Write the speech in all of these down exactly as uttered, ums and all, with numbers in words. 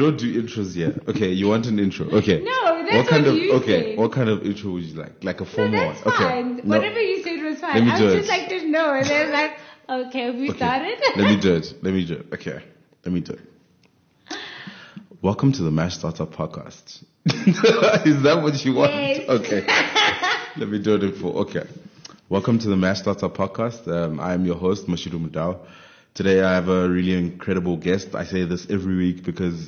don't do intros yet. Okay, you want an intro? Okay. No, that's what kind what of you okay? said. What kind of intro would you like? Like a No, formal that's one? fine. Okay. No. Whatever you said was Let fine. me I do was it. just like, didn't know. And then like, okay, we Okay. started. Let me do it. Let me do it. Okay. Let me do it. Welcome to the Mash Startup Podcast. Is that what you want? Yes. Okay. Let me do it in full. Okay. Welcome to the Mash Startup Podcast. Um, I am your host, Mashidu Mudau. Today I have a really incredible guest. I say this every week because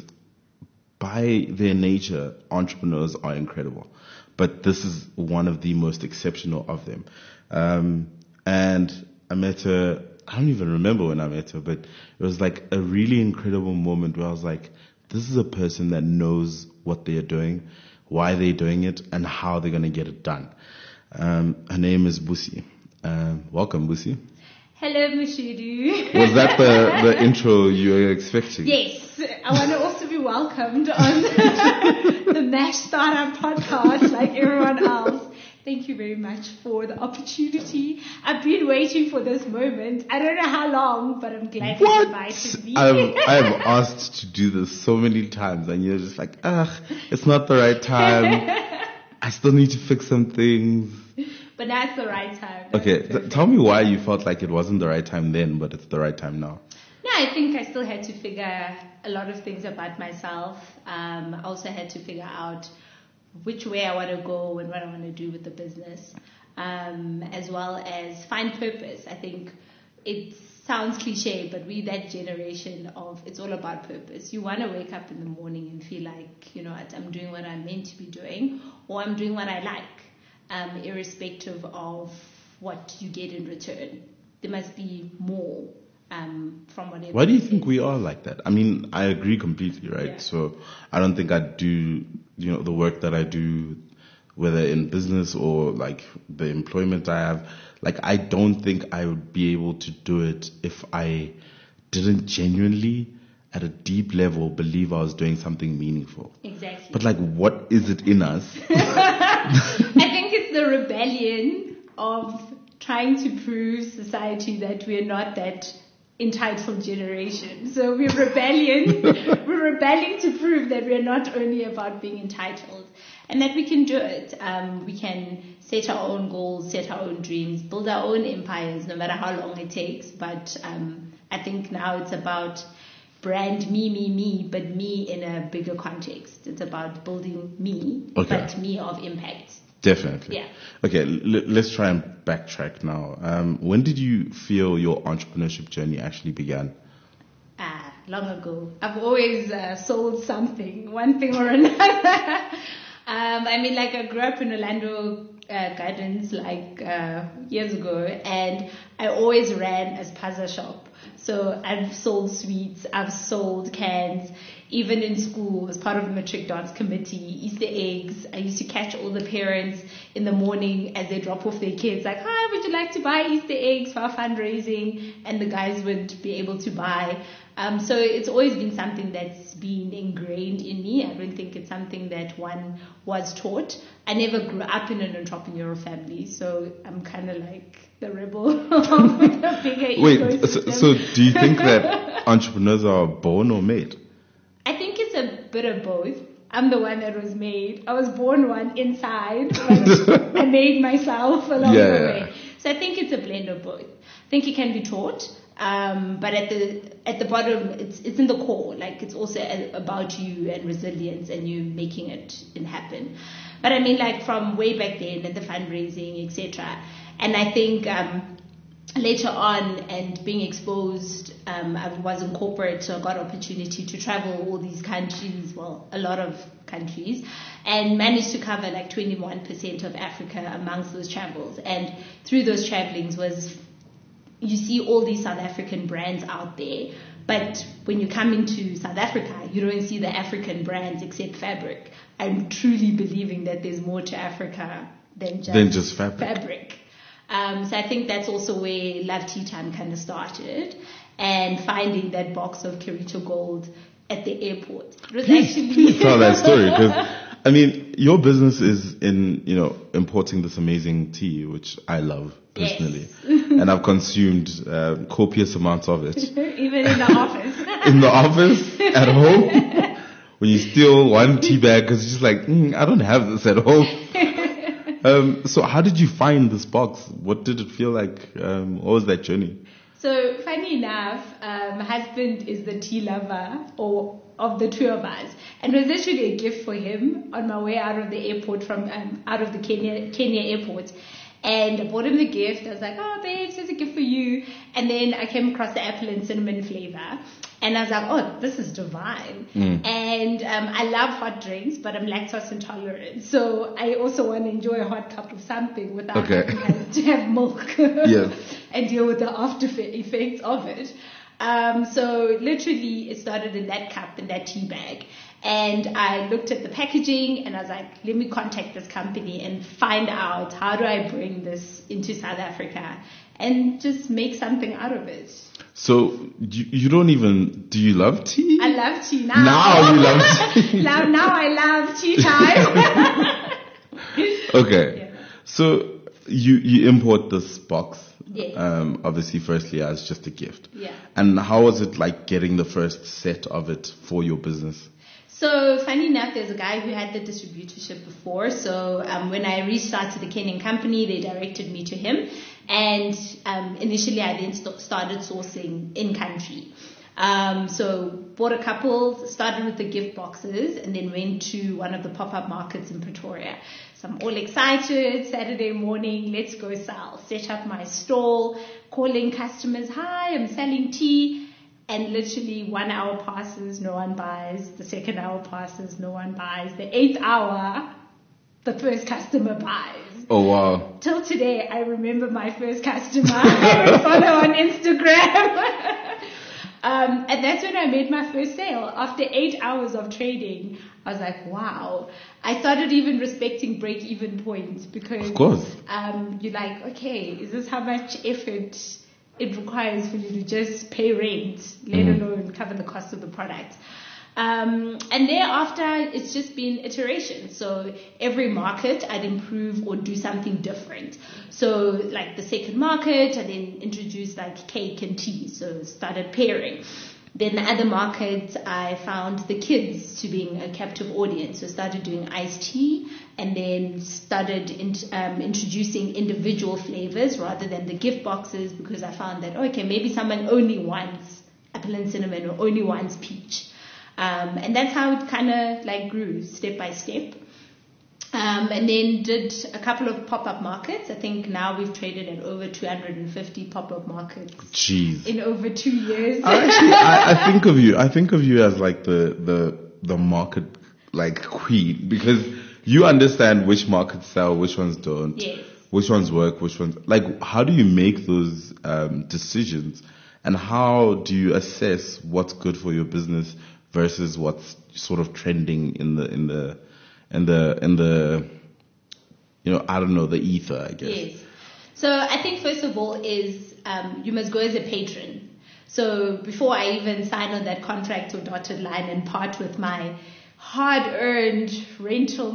by their nature, entrepreneurs are incredible. But this is one of the most exceptional of them. Um, and I met her, I don't even remember when I met her, but it was like a really incredible moment where I was like, this is a person that knows what they're doing, why they're doing it, and how they're going to get it done. Um, her name is Busi. Um, welcome, Busi. Hello, Mashidu. Was that the, the intro you were expecting? Yes. I want to also be welcomed on the Mash Startup Podcast like everyone else. Thank you very much for the opportunity. I've been waiting for this moment. I don't know how long, but I'm glad you invited me. I've, I've asked to do this so many times, and you're just like, ah, it's not the right time. I still need to fix some things. But now it's the right time. That's Okay, th- tell me why you felt like it wasn't the right time then, but it's the right time now. No, I think I still had to figure a lot of things about myself. Um, I also had to figure out which way I want to go and what I want to do with the business, um, as well as find purpose. I think it sounds cliche, but we that generation of it's all about purpose. You want to wake up in the morning and feel like, you know what, I'm doing what I'm meant to be doing, or I'm doing what I like, um, irrespective of what you get in return. There must be more. Um, from whatever. Why do you think we are like that? I mean, I agree completely, right? Yeah. So I don't think I'd do, you know, the work that I do, whether in business or like the employment I have. Like, I don't think I would be able to do it if I didn't genuinely, at a deep level, believe I was doing something meaningful. Exactly. But like, what is it in us? I think it's the rebellion of trying to prove society that we're not that entitled generation. So we're rebellion. we're rebelling to prove that we're not only about being entitled and that we can do it. Um, we can set our own goals, set our own dreams, build our own empires, no matter how long it takes. But um, I think now it's about brand me, me, me, but me in a bigger context. It's about building me, Okay. but me of impact. Definitely. Yeah. Okay, l- let's try and backtrack now. Um, when did you feel your entrepreneurship journey actually began? Ah, long ago. I've always uh, sold something, one thing or another. um, I mean, like I grew up in Orlando uh, Gardens like uh, years ago, and I always ran a spaza shop. So I've sold sweets, I've sold cans. Even in school, as part of the matric dance committee, Easter eggs. I used to catch all the parents in the morning as they drop off their kids, like, hi, would you like to buy Easter eggs for our fundraising? And the guys would be able to buy. Um, so it's always been something that's been ingrained in me. I don't think it's something that one was taught. I never grew up in an entrepreneurial family, so I'm kind of like the rebel with a bigger Wait, ecosystem. so, so do you think that entrepreneurs are born or made? I think it's a bit of both. I'm the one that was made. I was born one inside, but I made myself along Yeah, the yeah. way. So I think it's a blend of both. I think it can be taught, um, but at the at the bottom, it's it's in the core. Like it's also a- about you and resilience and you making it happen. But I mean, like from way back then and the fundraising, et cetera. And I think. Um, Later on, and being exposed, um, I was in corporate, so I got opportunity to travel all these countries, well, a lot of countries, and managed to cover like twenty-one percent of Africa amongst those travels. And through those travelings was, you see all these South African brands out there, but when you come into South Africa, you don't see the African brands except fabric. I'm truly believing that there's more to Africa than just, Than just fabric. fabric. Um, so I think that's also where Love Tea Time kind of started, and finding that box of Kirito Gold at the airport. It was actually Tell that story, because I mean, your business is in, you know, importing this amazing tea, which I love personally, Yes. and I've consumed uh, copious amounts of it even in the office. in the office, at home. when you steal one tea bag because it's just like, mm, I don't have this at home. um, so how did you find this box? What did it feel like? Um, what was that journey? So funny enough, um, my husband is the tea lover or of the two of us, and it was actually a gift for him on my way out of the airport from um, out of the Kenya Kenya airport. And I bought him the gift. I was like, oh, babes, here's a gift for you. And then I came across the apple and cinnamon flavor. And I was like, oh, this is divine. Mm. And um, I love hot drinks, but I'm lactose intolerant. So I also want to enjoy a hot cup of something without okay. having to have milk yes. and deal with the after effects of it. Um, so literally it started in that cup, in that tea bag. And I looked at the packaging and I was like, let me contact this company and find out how do I bring this into South Africa and just make something out of it. So you, you don't even, do you love tea? I love tea now. Now you love tea. now, now I love tea time. okay. Yeah. So you, you import this box. Yes. Um, obviously, firstly, as just a gift. Yeah. And how was it like getting the first set of it for your business? So funny enough, there's a guy who had the distributorship before. So um, when I reached out to the Kenyan company, they directed me to him. And um, initially, I then st- started sourcing in country. Um, so bought a couple, started with the gift boxes, and then went to one of the pop-up markets in Pretoria. So I'm all excited. Saturday morning, let's go sell. Set up my stall, calling customers. Hi, I'm selling tea. And literally one hour passes, no one buys. The second hour passes, no one buys. The eighth hour, the first customer buys. Oh, wow. Till today, I remember my first customer. I would follow on Instagram. um, and that's when I made my first sale. After eight hours of trading, I was like, wow. I started even respecting break-even points because of course. Um, you're like, okay, is this how much effort it requires for you to just pay rent, let mm. alone cover the cost of the product. Um, and thereafter, it's just been iteration. So every market, I'd improve or do something different. So like the second market, I then introduced like cake and tea. So started pairing. Then the other markets, I found the kids to being a captive audience. So started doing iced tea and then started in, um, introducing individual flavors rather than the gift boxes because I found that, okay, maybe someone only wants apple and cinnamon or only wants peach. Um, and that's how it kind of like grew step by step. Um, and then did a couple of pop-up markets. I think now we've traded at over two hundred fifty pop-up markets. Jeez. In over two years. Actually, I, I think of you. I think of you as like the the the market like queen because you understand which markets sell, which ones don't, yes. which ones work, which ones like. How do you make those um, decisions, and how do you assess what's good for your business versus what's sort of trending in the in the in the in the you know I don't know the ether I guess. Yes. So I think first of all is um, you must go as a patron. So before I even sign on that contract or dotted line and part with my hard-earned rental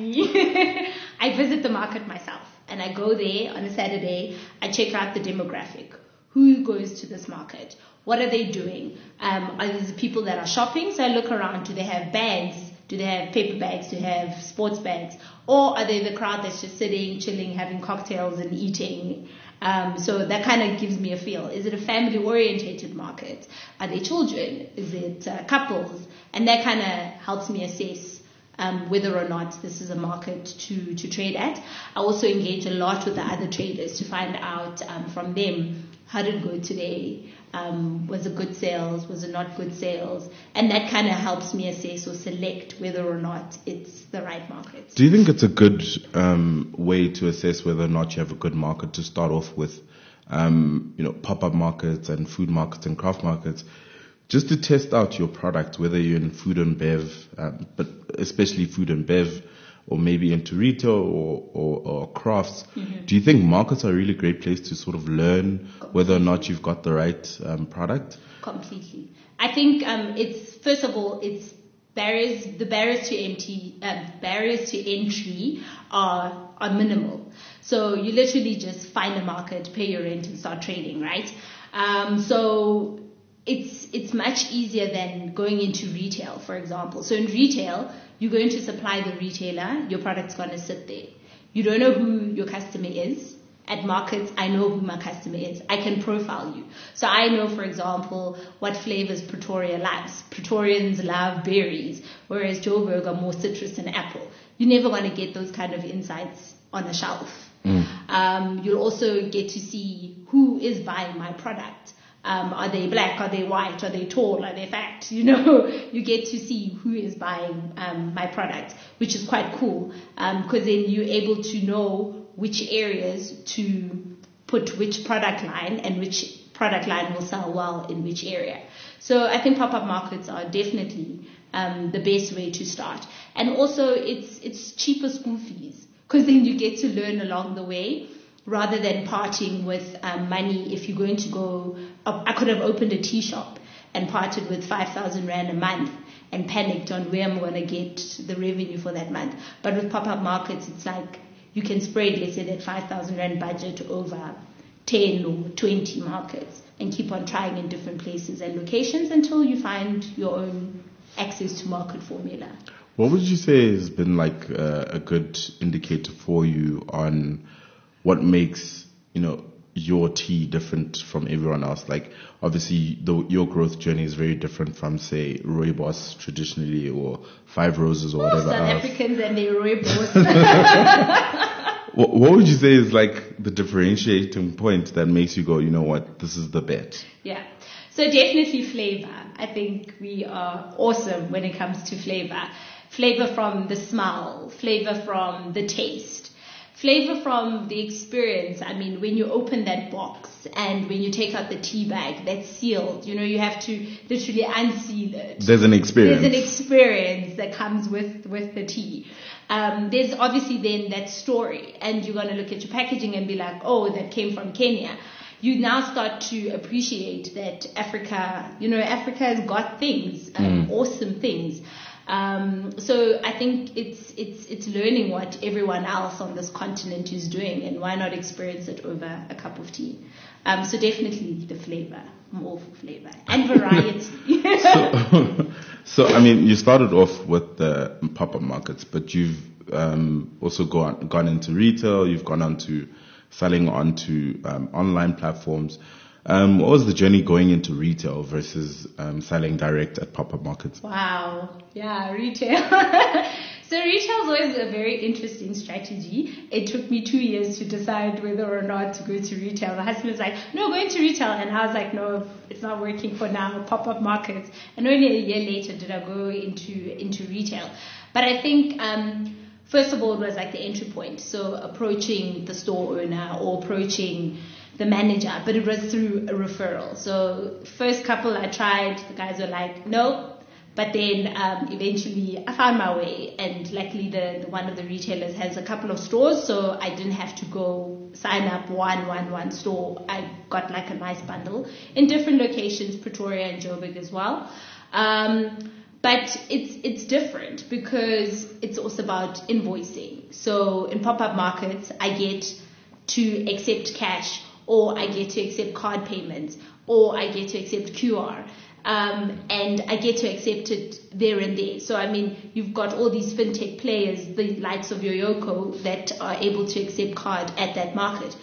money, I visit the market myself and I go there on a Saturday. I check out the demographic. Who goes to this market? What are they doing? Um, are these people that are shopping? So I look around. Do they have bags? Do they have paper bags? Do they have sports bags? Or are they the crowd that's just sitting, chilling, having cocktails and eating? Um, so that kind of gives me a feel. Is it a family-orientated market? Are they children? Is it uh, couples? And that kind of helps me assess um, whether or not this is a market to, to trade at. I also engage a lot with the other traders to find out um, from them, how did it go today? Um, was it good sales? Was it not good sales? And that kind of helps me assess or select whether or not it's the right market. Do you think it's a good um, way to assess whether or not you have a good market to start off with, um, you know, pop-up markets and food markets and craft markets, just to test out your product, whether you're in food and bev, um, but especially food and bev, or maybe into retail or, or, or crafts. Mm-hmm. Do you think markets are a really great place to sort of learn Completely. Whether or not you've got the right um, product? Completely. I think um, it's, first of all, it's barriers, the barriers to empty, uh, barriers to entry are, are minimal. So you literally just find a market, pay your rent and start trading, right? Um, so it's it's much easier than going into retail, for example. So in retail, you're going to supply the retailer, your product's going to sit there. You don't know who your customer is. At markets, I know who my customer is. I can profile you. So I know, for example, what flavors Pretoria likes. Pretorians love berries, whereas Joburg are more citrus and apple. You're never going to get those kind of insights on a shelf. Mm. Um, you'll also get to see who is buying my product. Um, are they black? Are they white? Are they tall? Are they fat? You know, you get to see who is buying um, my product, which is quite cool because um, then you're able to know which areas to put which product line and which product line will sell well in which area. So I think pop-up markets are definitely um, the best way to start. And also it's it's cheaper school fees because then you get to learn along the way rather than parting with um, money. If you're going to go, I could have opened a tea shop and parted with five thousand rand a month and panicked on where I'm going to get the revenue for that month. But with pop-up markets, it's like, you can spread, let's say, that five thousand rand budget over ten or twenty markets and keep on trying in different places and locations until you find your own access to market formula. What would you say has been like uh, a good indicator for you on what makes, you know, your tea different from everyone else? Like, obviously, the, your growth journey is very different from, say, Rooibos traditionally or Five Roses or oh, whatever South else. Africans and their Rooibos. what, what would you say is like the differentiating point that makes you go, you know what, this is the bet? Yeah. So definitely flavor. I think we are awesome when it comes to flavor. Flavor from the smell, flavor from the taste. Flavor from the experience. I mean, when you open that box and when you take out the tea bag that's sealed, you know, you have to literally unseal it. There's an experience. There's an experience that comes with, with the tea. Um, there's obviously then that story, and you're going to look at your packaging and be like, oh, that came from Kenya. You now start to appreciate that Africa, you know, Africa has got things, um, mm. awesome things. Um, so I think it's it's it's learning what everyone else on this continent is doing, and why not experience it over a cup of tea? Um, so definitely the flavor, more for flavor and variety. so, so I mean, you started off with the pop-up markets, but you've um, also gone gone into retail. You've gone on to selling onto um, online platforms. Um, what was the journey going into retail versus um, selling direct at pop-up markets? Wow. Yeah, retail. So retail is always a very interesting strategy. It took me two years to decide whether or not to go to retail. My husband was like, no, go into retail. And I was like, no, it's not working for now, pop-up markets. And only a year later did I go into, into retail. But I think... Um, First of all, it was like the entry point. So approaching the store owner or approaching the manager, but it was through a referral. So first couple I tried, the guys were like, no. But then um, eventually I found my way. And luckily the, the one of the retailers has a couple of stores. So I didn't have to go sign up one, one, one store. I got like a nice bundle in different locations, Pretoria and Joburg as well. Um, But it's it's different because it's also about invoicing. So in pop-up markets, I get to accept cash, or I get to accept card payments, or I get to accept Q R, um, and I get to accept it there and there. So I mean, you've got all these fintech players, the likes of Yoyoko, that are able to accept card at that market.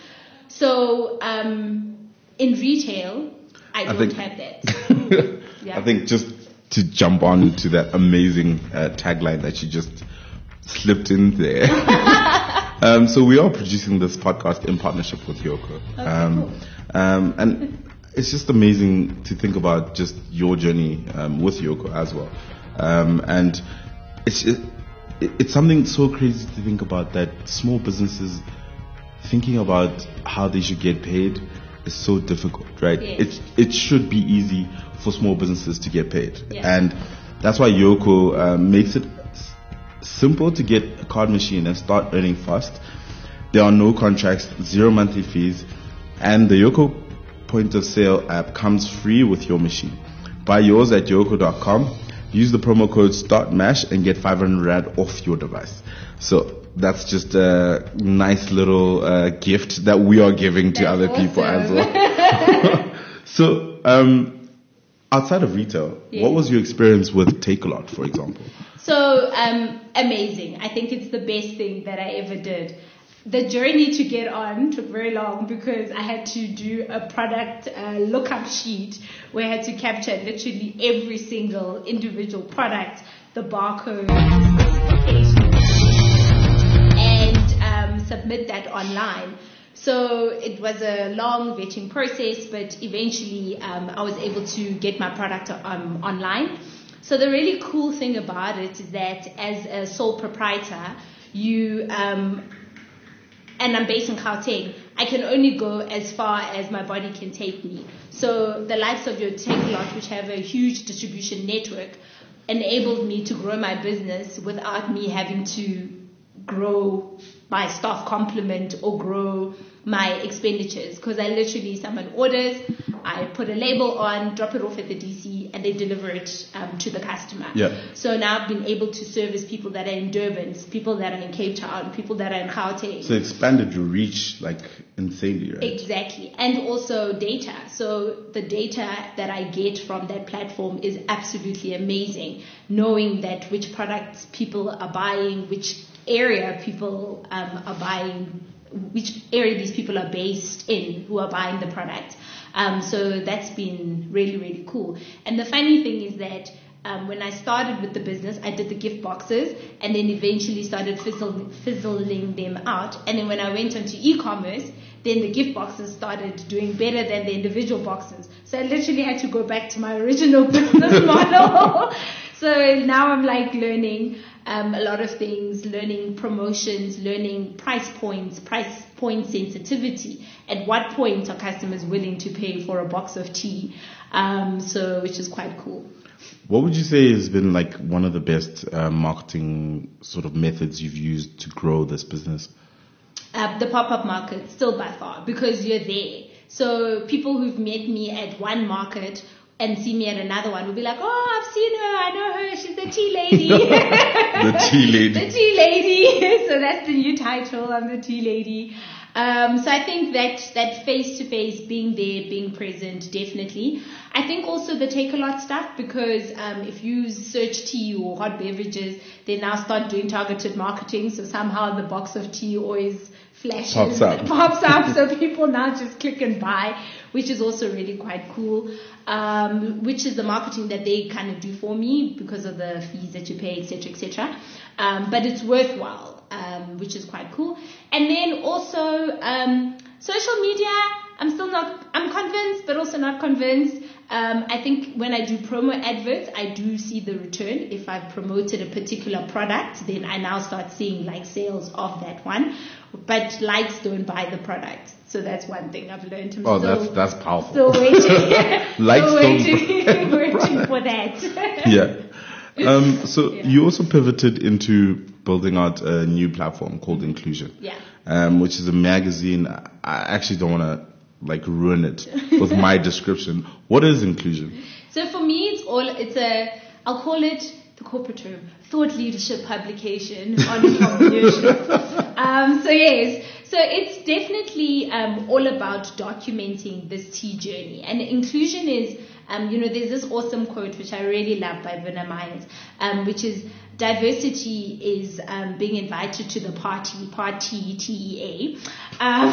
So um, in retail, I don't I think, have that. Yeah. I think just to jump on to that amazing uh, tagline that you just slipped in there. um, so we are producing this podcast in partnership with Yoko. Okay, um, cool. um, and it's just amazing to think about just your journey um, with Yoko as well. Um, and it's it, it's something so crazy to think about, that small businesses thinking about how they should get paid is so difficult, right? Yes. It it should be easy for small businesses to get paid. Yeah. And that's why Yoko um, makes it s- simple to get a card machine and start earning fast. There are no contracts, zero monthly fees, and the Yoko point of sale app comes free with your machine. Buy yours at yoko dot com, use the promo code STARTMASH and get five hundred rand off your device. So that's just a nice little uh, gift that we are giving to That's other awesome. people as well. So, um, Outside of retail, Yeah. what was your experience with Takealot, for example? So, um, amazing. I think it's the best thing that I ever did. The journey to get on took very long because I had to do a product uh, lookup sheet where I had to capture literally every single individual product, the barcode, and um, submit that online. So it was a long vetting process, but eventually um, I was able to get my product um, online. So the really cool thing about it is that as a sole proprietor, you, um, and I'm based in Gauteng, I can only go as far as my body can take me. So the likes of your Takealot, which have a huge distribution network, enabled me to grow my business without me having to grow my staff complement or grow my expenditures, because I literally, someone orders, I put a label on, drop it off at the D C, and they deliver it um, to the customer. Yeah. So now I've been able to service people that are in Durban, people that are in Cape Town, people that are in Gauteng. So it expanded your reach like insanely, right? Exactly. And also data. So the data that I get from that platform is absolutely amazing, knowing that which products people are buying, which area people um, are buying, which area these people are based in who are buying the product. Um, so that's been really, really cool. And the funny thing is that um, when I started with the business, I did the gift boxes and then eventually started fizzle, fizzling them out. And then when I went onto e-commerce, then the gift boxes started doing better than the individual boxes. So I literally had to go back to my original business model. So now I'm like learning um, a lot of things, learning promotions, learning price points, price point sensitivity. At what point are customers willing to pay for a box of tea? Um, so, which is quite cool. What would you say has been like one of the best uh, marketing sort of methods you've used to grow this business? Uh, the pop-up market, still by far, because you're there. So people who've met me at one market and see me at another one will be like, oh, I've seen her, I know her, she's the tea lady. The tea lady. The tea lady. So that's the new title, I'm the tea lady. Um, so I think that that face-to-face, being there, being present, definitely. I think also the Takealot stuff, because um, if you search tea or hot beverages, they now start doing targeted marketing. So somehow the box of tea always flashes, Pops up. pops up. So people now just click and buy, which is also really quite cool. Um, which is the marketing that they kind of do for me because of the fees that you pay, et cetera, et cetera. Um, but it's worthwhile, um, which is quite cool. And then also um, social media. I'm still not. I'm convinced, but also not convinced. Um, I think when I do promo adverts, I do see the return. If I've promoted a particular product, then I now start seeing like sales of that one. But likes don't buy the product. So that's one thing I've learned. I'm Oh, still, that's that's powerful. Still waiting. Likes still waiting, don't- waiting for that. Yeah. Um, so Yeah. you also pivoted into building out a new platform called Inclusion. Yeah. Um, which is a magazine. I actually don't want to like ruin it with my description. What is Inclusion? So for me, it's all, it's a, I'll call it the corporate term, thought leadership publication on entrepreneurship. um, so yes, so it's definitely um, all about documenting this tea journey. And inclusion is, um, you know, there's this awesome quote which I really love by Vinna Myers, um, which is, diversity is um, being invited to the party, party, T E A, um,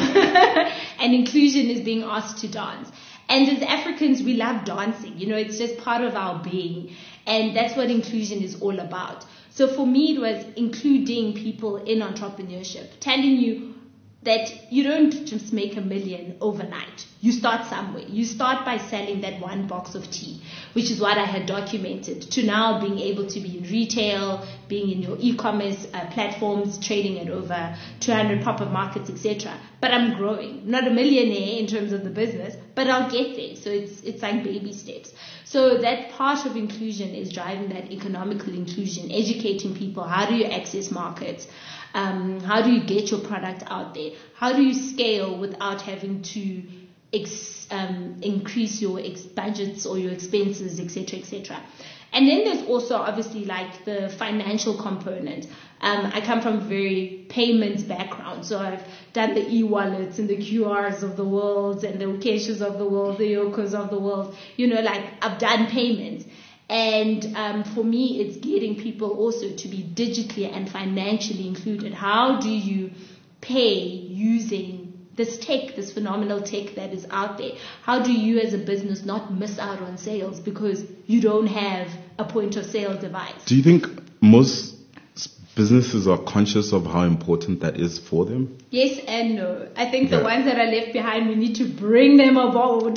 and inclusion is being asked to dance. And as Africans, we love dancing. You know, it's just part of our being. And that's what inclusion is all about. So for me, it was including people in entrepreneurship, telling you that you don't just make a million overnight. You start somewhere. You start by selling that one box of tea, which is what I had documented, to now being able to be in retail, being in your e-commerce uh, platforms, trading at over two hundred pop-up markets, et cetera. But I'm growing. Not a millionaire in terms of the business, but I'll get there. So it's it's like baby steps. So that part of inclusion is driving that economical inclusion, educating people. How do you access markets? Um, how do you get your product out there? How do you scale without having to ex, um, increase your ex- budgets or your expenses, et cetera, et cetera? And then there's also obviously like the financial component. Um, I come from a very payments background, so I've done the e-wallets and the Q Rs of the world and the Ukeshas of the world, the Yokos of the world. You know, like I've done payments. And um, for me, it's getting people also to be digitally and financially included. How do you pay using this tech, this phenomenal tech that is out there? How do you as a business not miss out on sales because you don't have a point of sale device? Do you think most businesses are conscious of how important that is for them? Yes and no. I think Yeah. the ones that are left behind, we need to bring them aboard.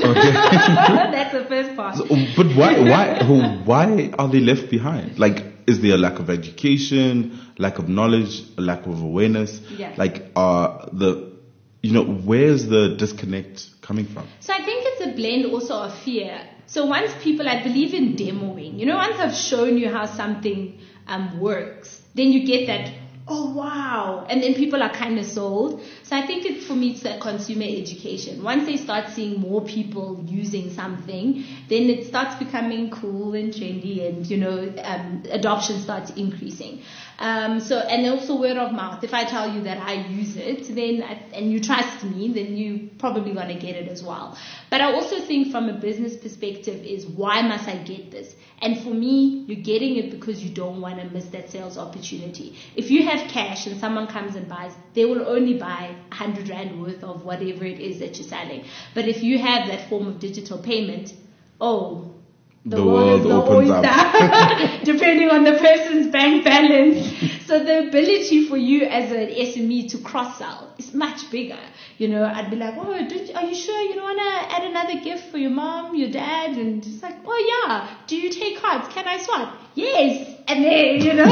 That's the first part. So, but why, why, why are they left behind? Like, is there a lack of education, lack of knowledge, a lack of awareness? Yeah. Like, uh, the, you know, where's the disconnect coming from? So I think it's a blend also of fear. So once people, I believe in demoing. You know, once I've shown you how something um, works, then you get that, oh wow, and then people are kind of sold. So I think it's, for me, it's that consumer education. Once they start seeing more people using something, then it starts becoming cool and trendy, and you know, um, adoption starts increasing. Um, so, and also word of mouth. If I tell you that I use it, then I, and you trust me, then you probably want to get it as well. But I also think from a business perspective is, why must I get this? And for me, you're getting it because you don't want to miss that sales opportunity. If you have cash and someone comes and buys, they will only buy one hundred rand worth of whatever it is that you're selling. But if you have that form of digital payment, oh, the, The world, world is the opens oyster, up. depending on the person's bank balance. So the ability for you as an S M E to cross-sell is much bigger. You know, I'd be like, oh, did, are you sure you don't want to add another gift for your mom, your dad? And it's like, oh yeah, do you take cards? Can I swap? Yes. And then, you know.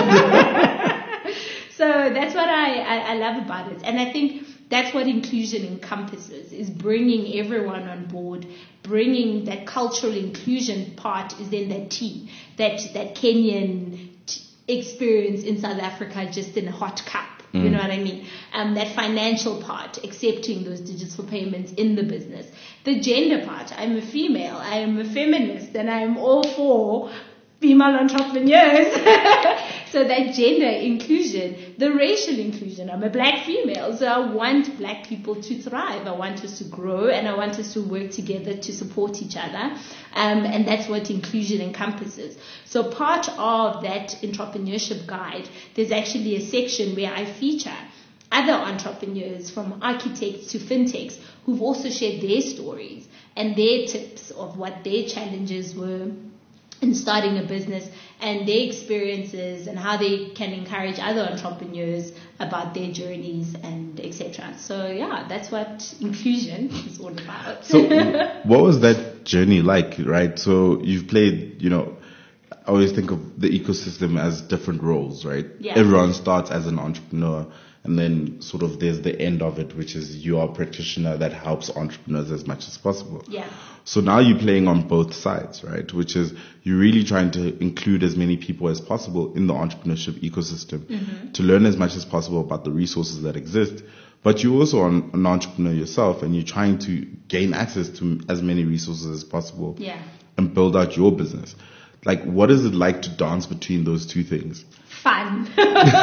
So that's what I, I, I love about it. And I think that's what inclusion encompasses, is bringing everyone on board, bringing that cultural inclusion part is then that tea, that, that Kenyan t- experience in South Africa just in a hot cup. You know what I mean? Um, that financial part, accepting those digital payments in the business. The gender part, I'm a female, I am a feminist, and I'm all for female entrepreneurs. So that gender inclusion, the racial inclusion. I'm a black female, so I want black people to thrive. I want us to grow, and I want us to work together to support each other. Um, and that's what inclusion encompasses. So part of that entrepreneurship guide, there's actually a section where I feature other entrepreneurs, from architects to fintechs, who've also shared their stories and their tips of what their challenges were in starting a business, and their experiences, and how they can encourage other entrepreneurs about their journeys and et cetera. So yeah, that's what inclusion is all about. So what was that journey like, right? So you've played, you know, I always think of the ecosystem as different roles, right? Yeah. Everyone starts as an entrepreneur, and then sort of there's the end of it, which is you are a practitioner that helps entrepreneurs as much as possible. Yeah. So now you're playing on both sides, right? Which is you're really trying to include as many people as possible in the entrepreneurship ecosystem, mm-hmm. to learn as much as possible about the resources that exist. But you're also an, an entrepreneur yourself, and you're trying to gain access to as many resources as possible, Yeah. and build out your business. Like, what is it like to dance between those two things? Fun.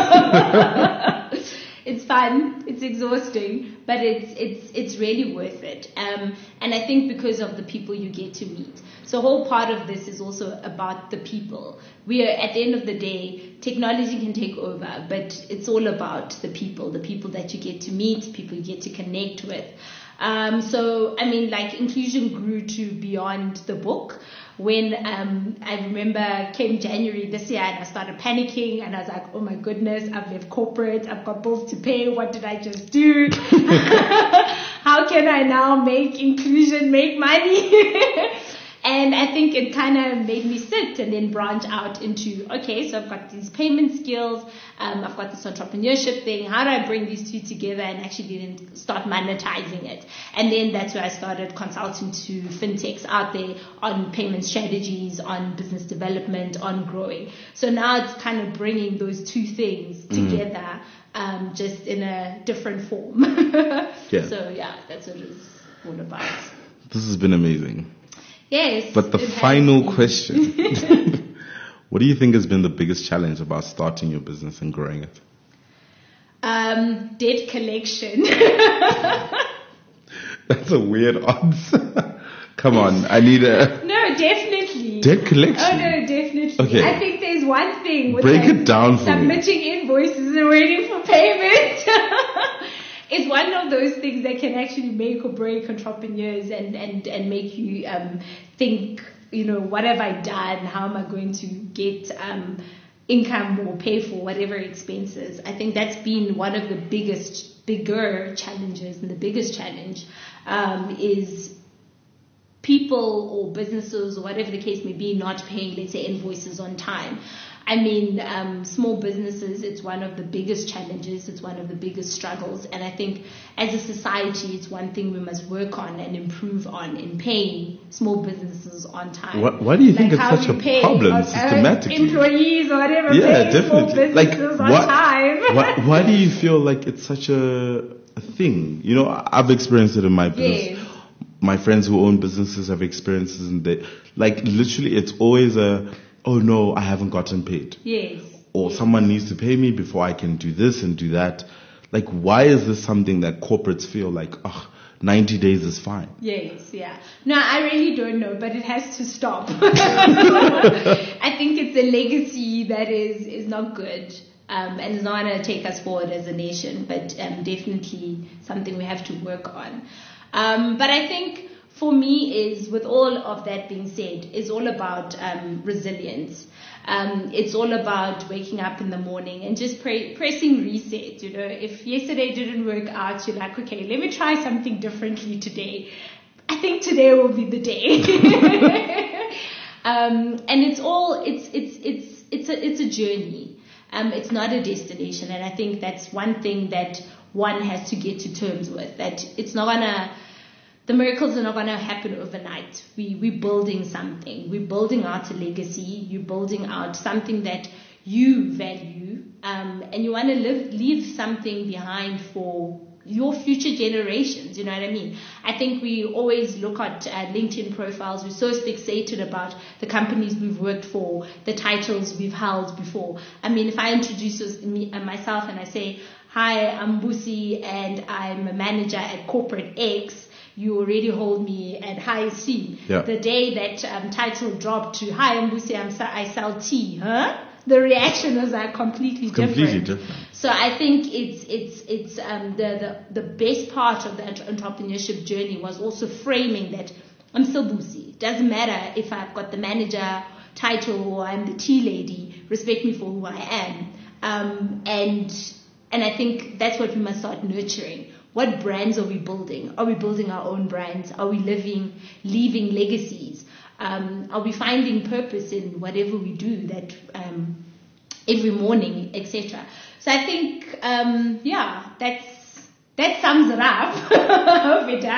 It's fun. It's exhausting, but it's it's it's really worth it. Um, and I think because of the people you get to meet. So a whole part of this is also about the people. We are, at the end of the day, technology can take over, but it's all about the people, the people that you get to meet, people you get to connect with. Um, so, I mean, like, inclusion grew to beyond the book. When um, I remember came January this year, and I started panicking, and I was like, oh my goodness, I've left corporate, I've got bills to pay, what did I just do? How can I now make inclusion make money? And I think it kind of made me sit and then branch out into, okay, so I've got these payment skills, um, I've got this entrepreneurship thing. How do I bring these two together and actually then start monetizing it? And then that's where I started consulting to fintechs out there on payment strategies, on business development, on growing. So now it's kind of bringing those two things together, mm. um, just in a different form. Yeah. So yeah, that's what it's all about. This has been amazing. Yes. But the final question, What do you think has been the biggest challenge about starting your business and growing it? Um, debt collection. That's a weird answer. Come on, I need a... No, definitely. Debt collection? Oh, no, definitely. Okay. I think there's one thing with Break like it down for submitting me. invoices and waiting for payment. It's one of those things that can actually make or break entrepreneurs and, and, and make you um, think, you know, what have I done? How am I going to get um, income or pay for whatever expenses? I think that's been one of the biggest, bigger challenges, and the biggest challenge um, is people or businesses or whatever the case may be not paying, let's say, invoices on time. I mean, um, small businesses, it's one of the biggest challenges. It's one of the biggest struggles. And I think as a society, it's one thing we must work on and improve on in paying small businesses on time. What, why do you think like it's such a problem uh, systematically? Employees or whatever, Yeah, paying small definitely. businesses Like, on what, time. why, why do you feel like it's such a, a thing? You know, I've experienced it in my business. Yes. My friends who own businesses have experiences, and they, like, literally, it's always a, oh no, I haven't gotten paid. Yes. Or yes. someone needs to pay me before I can do this and do that. Like, why is this something that corporates feel like, oh, ninety days is fine? Yes, yeah. No, I really don't know, but it has to stop. I think it's a legacy that is, is not good. Um, and it's not going to take us forward as a nation, but um, definitely something we have to work on. Um, but I think for me is, with all of that being said, is all about um, resilience. Um, it's all about waking up in the morning and just pre- pressing reset. You know, if yesterday didn't work out, you're like, okay, let me try something differently today. I think today will be the day. um, and it's all, it's, it's, it's, it's a, it's a journey. Um, it's not a destination. And I think that's one thing that one has to get to terms with, that it's not gonna, the miracles are not gonna happen overnight. We, we're building something. We're building out a legacy. You're building out something that you value, um, and you want to live, leave something behind for your future generations. You know what I mean? I think we always look at uh, LinkedIn profiles. We're so fixated about the companies we've worked for, the titles we've held before. I mean, if I introduce me, uh, myself and I say, hi, I'm Busi and I'm a manager at Corporate X, you already hold me at high esteem. Yeah. The day that um, title dropped to, hi, I'm Busi, I'm, I sell tea, huh? The reaction was like completely, completely different. different. So I think it's it's it's um, the, the the best part of the entrepreneurship journey was also framing that I'm still Busi. Doesn't matter if I've got the manager title or I'm the tea lady. Respect me for who I am. Um, and and I think that's what we must start nurturing. What brands are we building? Are we building our own brands? Are we living, leaving legacies? Um, are we finding purpose in whatever we do that um, every morning, et cetera. So I think, um, yeah, that's that sums it up. I hope it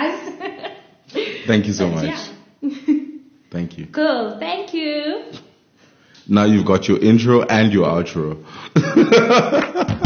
does. Thank you so But, much. Yeah. Thank you. Cool. Thank you. Now you've got your intro and your outro.